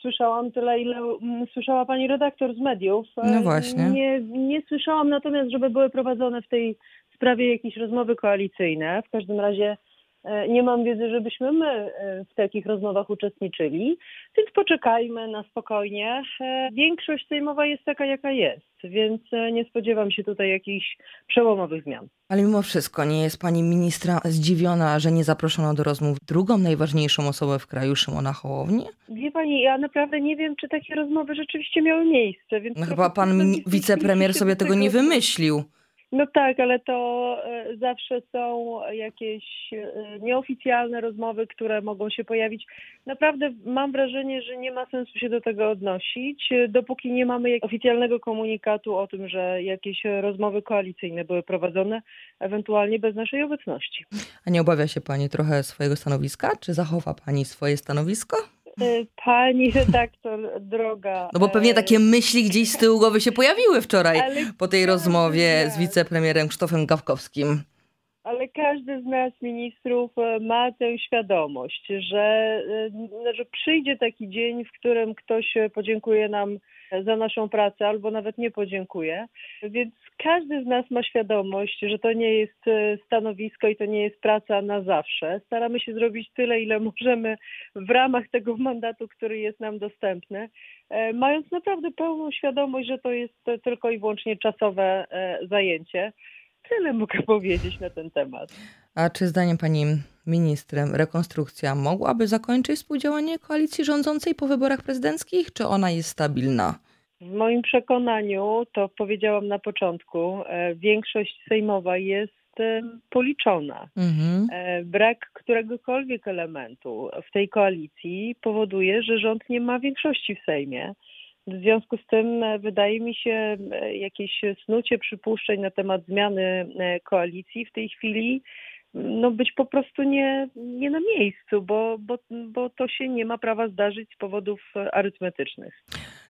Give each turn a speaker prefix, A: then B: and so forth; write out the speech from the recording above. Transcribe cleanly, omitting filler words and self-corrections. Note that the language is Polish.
A: słyszałam tyle, ile słyszała pani redaktor z mediów.
B: No właśnie.
A: Nie słyszałam natomiast, żeby były prowadzone w tej sprawie jakieś rozmowy koalicyjne. W każdym razie nie mam wiedzy, żebyśmy my w takich rozmowach uczestniczyli, więc poczekajmy na spokojnie. Większość sejmowa jest taka, jaka jest, więc nie spodziewam się tutaj jakichś przełomowych zmian.
B: Ale mimo wszystko nie jest pani ministra zdziwiona, że nie zaproszono do rozmów drugą najważniejszą osobę w kraju, Szymona Hołownię?
A: Wie pani, ja naprawdę nie wiem, czy takie rozmowy rzeczywiście miały miejsce, więc
B: No chyba
A: trochę
B: pan
A: trudno mi w tej chwili
B: wicepremier
A: się
B: sobie
A: do
B: tego nie
A: tego.
B: wymyślił.
A: No tak, ale to zawsze są jakieś nieoficjalne rozmowy, które mogą się pojawić. Naprawdę mam wrażenie, że nie ma sensu się do tego odnosić, dopóki nie mamy oficjalnego komunikatu o tym, że jakieś rozmowy koalicyjne były prowadzone, ewentualnie bez naszej obecności.
B: A nie obawia się pani trochę swojego stanowiska? Czy zachowa pani swoje stanowisko?
A: Pani redaktor droga,
B: No bo pewnie takie myśli gdzieś z tyłu głowy się pojawiły wczoraj
A: ale
B: po tej
A: każdy z
B: rozmowie z
A: nas
B: wicepremierem Krzysztofem Gawkowskim.
A: Ale każdy z nas, ministrów, ma tę świadomość, że przyjdzie taki dzień, w którym ktoś podziękuje nam za naszą pracę albo nawet nie podziękuje. Więc każdy z nas ma świadomość, że to nie jest stanowisko i to nie jest praca na zawsze. Staramy się zrobić tyle, ile możemy w ramach tego mandatu, który jest nam dostępny, mając naprawdę pełną świadomość, że to jest tylko i wyłącznie czasowe zajęcie. Tyle mogę powiedzieć na ten temat.
B: A czy zdaniem pani ministrem rekonstrukcja mogłaby zakończyć współdziałanie koalicji rządzącej po wyborach prezydenckich, czy ona jest stabilna?
A: W moim przekonaniu, to powiedziałam na początku, większość sejmowa jest policzona.
B: Mhm.
A: Brak któregokolwiek elementu w tej koalicji powoduje, że rząd nie ma większości w Sejmie. W związku z tym wydaje mi się jakieś snucie przypuszczeń na temat zmiany koalicji w tej chwili być po prostu nie na miejscu, bo to się nie ma prawa zdarzyć z powodów arytmetycznych.